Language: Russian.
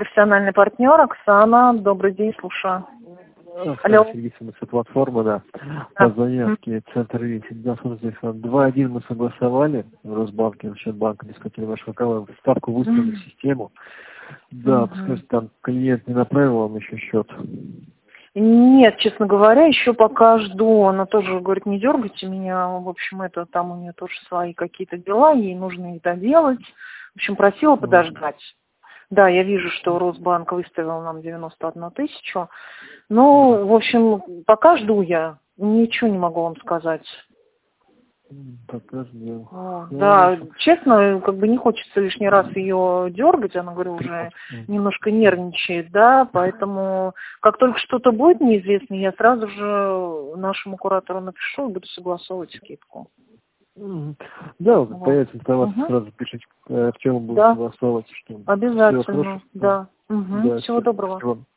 профессиональный партнер Оксана. Добрый день, слушаю. Алло. Сергей, платформа, да. По заявке Центр рейтинг 2.1 мы согласовали в Росбанке, насчет банка, дисконтировали вашего аккаунта, ставку выставили в систему. Да, скажите, там клиент не направил вам еще счет? Нет, честно говоря, еще пока жду. Она тоже говорит, не дергайте меня. В общем, это там у нее тоже свои какие-то дела, ей нужно их доделать. В общем, просила подождать. Да, я вижу, что Росбанк выставил нам 91 тысячу. Ну, в общем, пока жду я. Ничего не могу вам сказать. Пока ждем. Да, честно, как бы не хочется лишний раз ее дергать, она, говорю, уже немножко нервничает, да, поэтому как только что-то будет неизвестно, я сразу же нашему куратору напишу и буду согласовывать скидку. Да, вот появится информация, сразу пишите, в чем будем согласовывать. Что обязательно, да. Всего доброго.